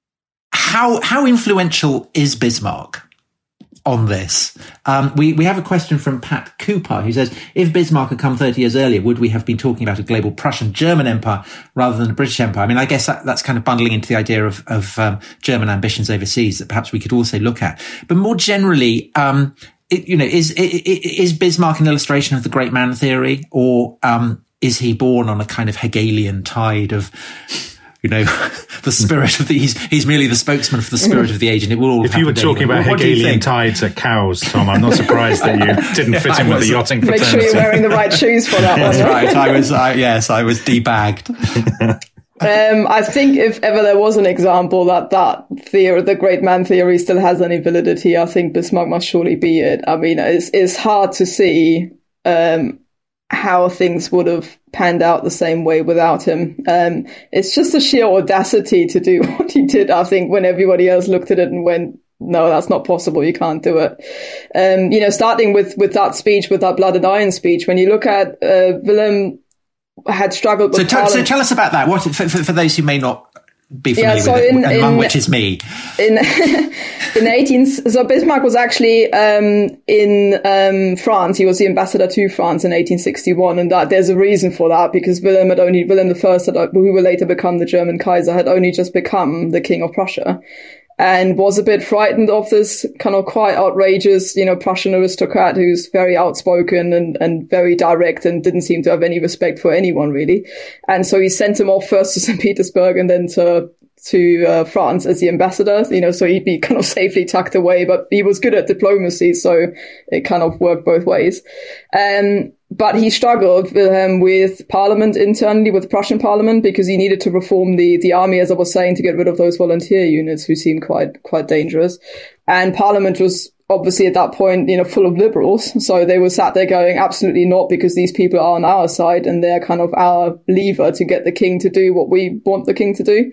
How how influential is Bismarck on this? Um, we, we have a question from Pat Cooper, who says, if Bismarck had come thirty years earlier, would we have been talking about a global Prussian-German empire rather than a British empire? I mean, I guess that, that's kind of bundling into the idea of, of um, German ambitions overseas that perhaps we could also look at. But more generally, um, it, you know, is, is Bismarck an illustration of the great man theory, or um, is he born on a kind of Hegelian tide of, you know, the spirit of the, he's, he's merely the spokesman for the spirit of the age, and it will all If you were talking about what Hegelian tides at Cows, Tom, I'm not surprised that you didn't fit in with the yachting fraternity. Make sure you're wearing the right shoes for that That's one. That's right. I was, I, yes, I was debagged. Um, I think if ever there was an example that that theory, the great man theory, still has any validity, I think Bismarck must surely be it. I mean, it's, it's hard to see, um, how things would have panned out the same way without him. Um, it's just a sheer audacity to do what he did, I think, when everybody else looked at it and went, no, that's not possible. You can't do it. Um, you know, starting with, with that speech, with that Blood and Iron speech, when you look at, uh, Willem had struggled with so, t- so tell us about that. What, for, for, for those who may not be familiar yeah, so with in, it, among in, which is me. In, in eighteen, so Bismarck was actually, um, in, um, France. He was the ambassador to France in eighteen sixty-one. And that there's a reason for that, because Wilhelm had only, Wilhelm the First, who would later become the German Kaiser, had only just become the King of Prussia. and was a bit frightened of this kind of quite outrageous, you know, Prussian aristocrat who's very outspoken and, and very direct and didn't seem to have any respect for anyone, really. And so he sent him off first to Saint Petersburg and then to to uh, France as the ambassador, you know, so he'd be kind of safely tucked away, but he was good at diplomacy, so it kind of worked both ways. Um, but he struggled um, with parliament internally, with the Prussian parliament, because he needed to reform the, the army, as I was saying, to get rid of those volunteer units who seemed quite, quite dangerous. And parliament was obviously at that point, you know, full of liberals. So they were sat there going, absolutely not, because these people are on our side and they're kind of our lever to get the king to do what we want the king to do.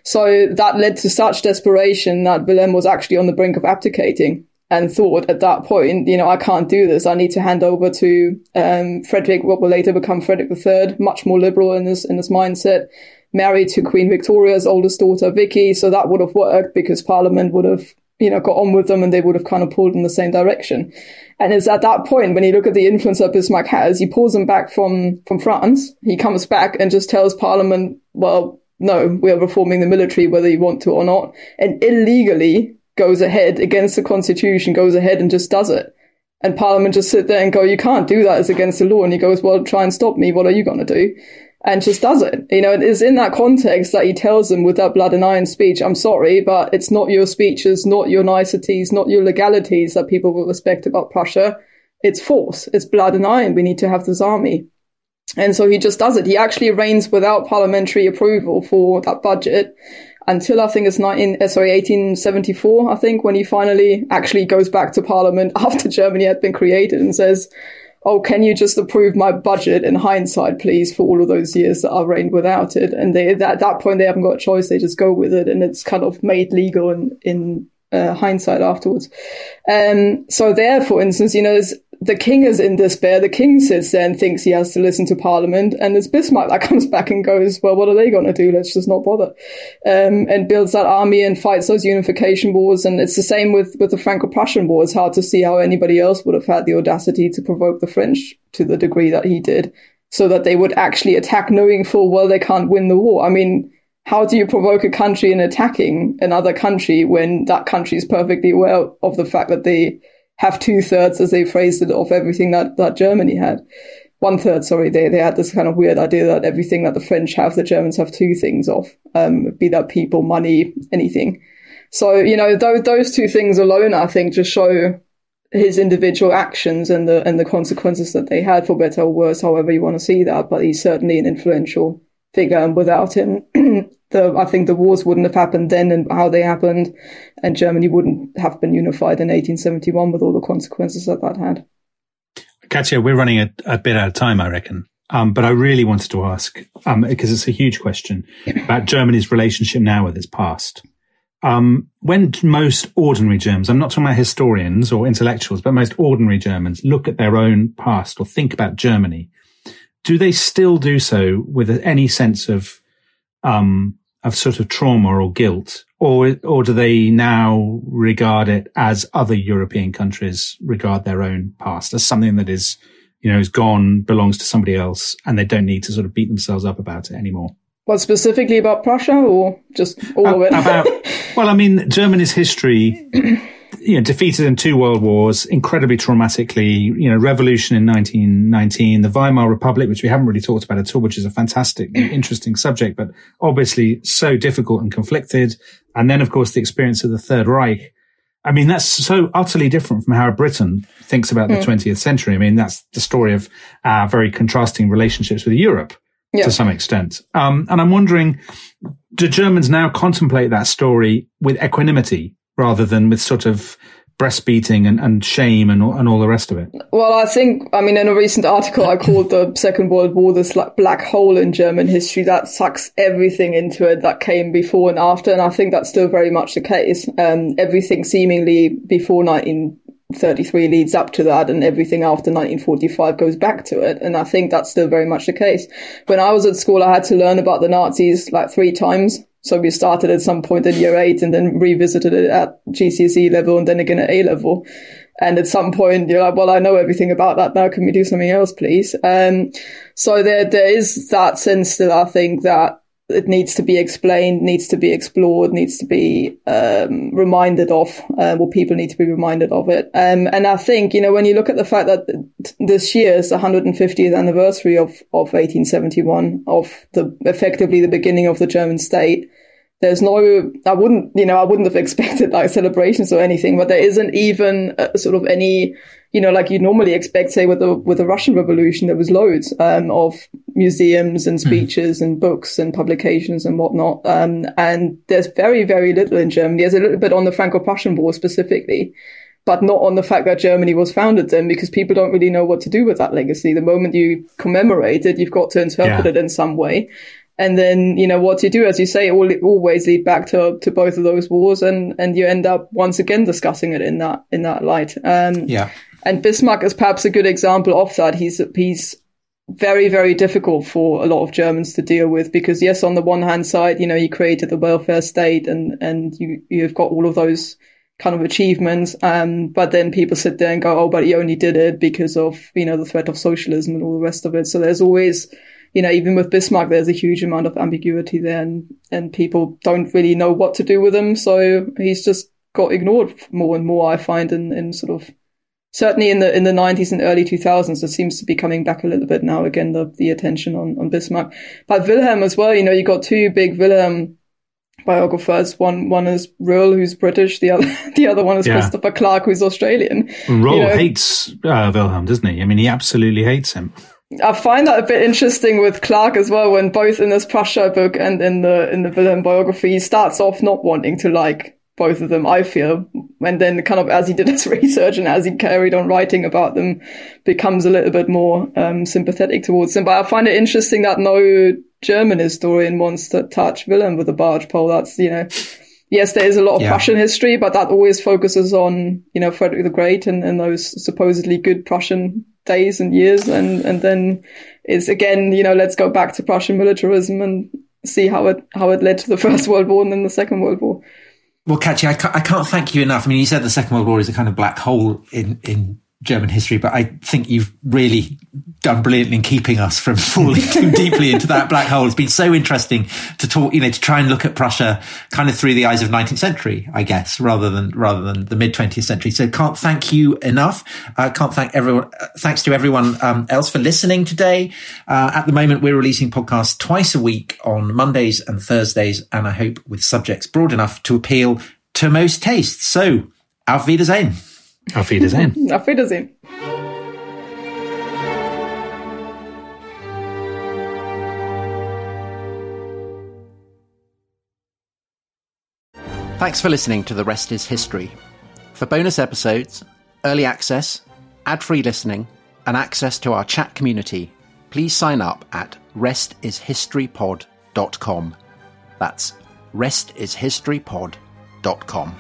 So that led to such desperation that Wilhelm was actually on the brink of abdicating and thought at that point, you know, I can't do this. I need to hand over to um, Frederick, what will later become Frederick the Third, much more liberal in his, in his mindset, married to Queen Victoria's oldest daughter, Vicky. So that would have worked because Parliament would have, you know, got on with them and they would have kind of pulled in the same direction. And it's at that point, when you look at the influence that Bismarck has, he pulls them back from, from France. He comes back and just tells Parliament, well, no, we are reforming the military, whether you want to or not, and illegally goes ahead against the constitution, goes ahead and just does it. And Parliament just sit there and go, you can't do that, it's against the law. And he goes, well, try and stop me. What are you going to do? And just does it. You know, it is in that context that he tells them with that blood and iron speech, I'm sorry, but it's not your speeches, not your niceties, not your legalities that people will respect about Prussia. It's force. It's blood and iron. We need to have this army. And so he just does it. He actually reigns without parliamentary approval for that budget until I think it's nineteen, sorry, eighteen seventy-four, I think, when he finally actually goes back to Parliament after Germany had been created and says, oh, can you just approve my budget in hindsight, please, for all of those years that I reigned without it? And they, at that point, they haven't got a choice. They just go with it. And it's kind of made legal in, in uh, hindsight afterwards. Um, so there, for instance, you know, the king is in despair. The king sits there and thinks he has to listen to Parliament. And it's Bismarck that comes back and goes, well, what are they going to do? Let's just not bother. Um, and builds that army and fights those unification wars. And it's the same with, with the Franco-Prussian War. It's hard to see how anybody else would have had the audacity to provoke the French to the degree that he did, so that they would actually attack knowing full well they can't win the war. I mean, how do you provoke a country in attacking another country when that country is perfectly aware of the fact that they have two thirds, as they phrased it, of everything that, that Germany had? One third, sorry. They, they had this kind of weird idea that everything that the French have, the Germans have two things of, um, be that people, money, anything. So, you know, those, those two things alone, I think, just show his individual actions and the, and the consequences that they had, for better or worse, however you want to see that. But he's certainly an influential figure, and without him, the, I think the wars wouldn't have happened then and how they happened, and Germany wouldn't have been unified in eighteen seventy-one with all the consequences that that had. Katja, we're running a, a bit out of time, I reckon. Um, but I really wanted to ask, um, because it's a huge question, about Germany's relationship now with its past. Um, when most ordinary Germans, I'm not talking about historians or intellectuals, but most ordinary Germans look at their own past or think about Germany, do they still do so with any sense of, um, of sort of trauma or guilt? Or, or do they now regard it as other European countries regard their own past as something that is, you know, is gone, belongs to somebody else, and they don't need to sort of beat themselves up about it anymore? Well, specifically about Prussia, or just all uh, of it? About, well, I mean, Germany's history, you know, defeated in two world wars, incredibly traumatically, you know, revolution in nineteen nineteen, the Weimar Republic, which we haven't really talked about at all, which is a fantastic, interesting subject, but obviously so difficult and conflicted. And then, of course, the experience of the Third Reich. I mean, that's so utterly different from how Britain thinks about the mm. twentieth century. I mean, that's the story of our very contrasting relationships with Europe. Yeah. To some extent. Um, and I'm wondering, do Germans now contemplate that story with equanimity rather than with sort of breastbeating and, and shame and, and all the rest of it? Well, I think, I mean, in a recent article, I called the Second World War this like black hole in German history that sucks everything into it that came before and after. And I think that's still very much the case. Um, everything seemingly before nineteen thirty-three leads up to that, and everything after nineteen forty-five goes back to it. And I think that's still very much the case. When I was at school, I had to learn about the Nazis like three times. So we started at some point in year eight and then revisited it at G C S E level and then again at A level. And at some point, you're like, well, I know everything about that now. Can we do something else, please? Um, so there, there is that sense that I think that it needs to be explained, needs to be explored, needs to be um, reminded of, uh, well, people need to be reminded of it. Um, and I think, you know, when you look at the fact that this year is the one hundred fiftieth anniversary of, of eighteen seventy-one, of the effectively the beginning of the German state, there's no, I wouldn't, you know, I wouldn't have expected like celebrations or anything, but there isn't even a, sort of any, you know, like you normally expect, say, with the with the Russian Revolution, there was loads um, of museums and speeches mm. and books and publications and whatnot. Um, and there's very, very little in Germany. There's a little bit on the Franco-Prussian War specifically, but not on the fact that Germany was founded then, because people don't really know what to do with that legacy. The moment you commemorate it, you've got to interpret yeah. it in some way. And then, you know, what you do, as you say, all, always lead back to, to both of those wars, and, and you end up once again discussing it in that, in that light. Um, yeah. And Bismarck is perhaps a good example of that. He's, he's very, very difficult for a lot of Germans to deal with, because yes, on the one hand side, you know, he created the welfare state and, and you, you've got all of those kind of achievements. Um, but then people sit there and go, oh, but he only did it because of, you know, the threat of socialism and all the rest of it. So there's always, you know, even with Bismarck, there's a huge amount of ambiguity there, and, and people don't really know what to do with him. So he's just got ignored more and more, I find, in, in sort of, certainly in the, in the nineties and early two thousands, it seems to be coming back a little bit now, again, the, the attention on, on Bismarck. But Wilhelm as well, you know, you got two big Wilhelm biographers. One, one is Röhl, who's British. The other, the other one is yeah. Christopher Clark, who's Australian. Röhl you know, hates uh, Wilhelm, doesn't he? I mean, he absolutely hates him. I find that a bit interesting with Clark as well, when both in this Prussia book and in the in the Wilhelm biography, he starts off not wanting to like both of them, I feel, and then kind of as he did his research and as he carried on writing about them, becomes a little bit more um, sympathetic towards them. But I find it interesting that no German historian wants to touch Wilhelm with a barge pole. That's, you know, yes, there is a lot of yeah. Prussian history, but that always focuses on, you know, Frederick the Great and, and those supposedly good Prussian days and years, and and then it's again, you know, let's go back to Prussian militarism and see how it how it led to the First World War and then the Second World War. Well, Katja, I can't, I can't thank you enough. I mean, you said the Second World War is a kind of black hole in in German history, but I think you've really done brilliantly in keeping us from falling too deeply into that black hole. It's been so interesting to talk, you know, to try and look at Prussia kind of through the eyes of nineteenth century, I guess, rather than, rather than the mid twentieth century. So can't thank you enough. Uh, can't thank everyone. Uh, thanks to everyone um, else for listening today. Uh, at the moment, we're releasing podcasts twice a week on Mondays and Thursdays, and I hope with subjects broad enough to appeal to most tastes. So, auf Wiedersehen. Auf Wiedersehen. Auf Wiedersehen. Thanks for listening to The Rest is History. For bonus episodes, early access, ad-free listening, and access to our chat community, please sign up at rest is history pod dot com. That's rest is history pod dot com.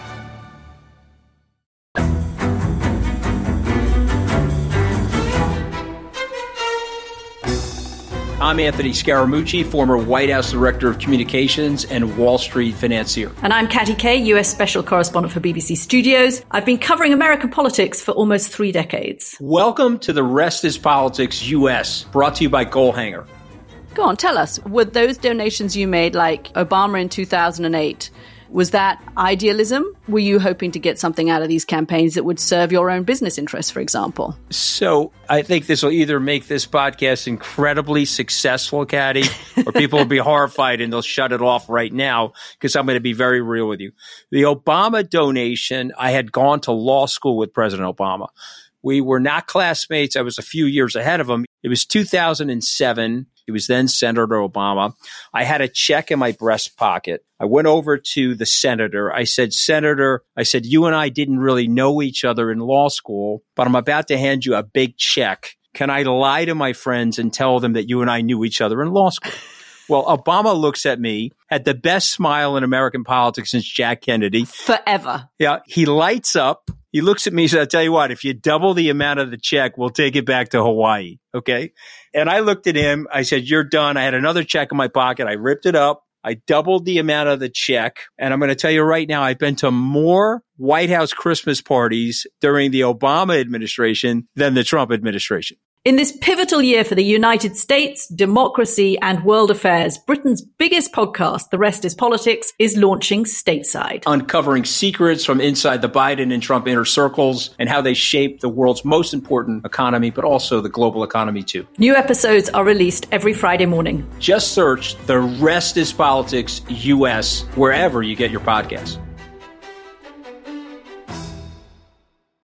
I'm Anthony Scaramucci, former White House Director of Communications and Wall Street financier. And I'm Katty Kay, U S Special Correspondent for B B C Studios. I've been covering American politics for almost three decades. Welcome to The Rest is Politics U S, brought to you by Goalhanger. Go on, tell us, were those donations you made, like Obama in two thousand eight, was that idealism? Were you hoping to get something out of these campaigns that would serve your own business interests, for example? So I think this will either make this podcast incredibly successful, Katty, or people will be horrified and they'll shut it off right now, because I'm going to be very real with you. The Obama donation, I had gone to law school with President Obama. We were not classmates. I was a few years ahead of him. It was two thousand seven. He was then Senator Obama. I had a check in my breast pocket. I went over to the senator. I said, Senator, I said, you and I didn't really know each other in law school, but I'm about to hand you a big check. Can I lie to my friends and tell them that you and I knew each other in law school? Well, Obama looks at me, had the best smile in American politics since Jack Kennedy. Forever. Yeah. He lights up. He looks at me and says, I'll tell you what, if you double the amount of the check, we'll take it back to Hawaii. Okay. And I looked at him. I said, you're done. I had another check in my pocket. I ripped it up. I doubled the amount of the check. And I'm going to tell you right now, I've been to more White House Christmas parties during the Obama administration than the Trump administration. In this pivotal year for the United States, democracy, and world affairs, Britain's biggest podcast, The Rest is Politics, is launching stateside. Uncovering secrets from inside the Biden and Trump inner circles and how they shape the world's most important economy, but also the global economy too. New episodes are released every Friday morning. Just search The Rest is Politics U S wherever you get your podcasts.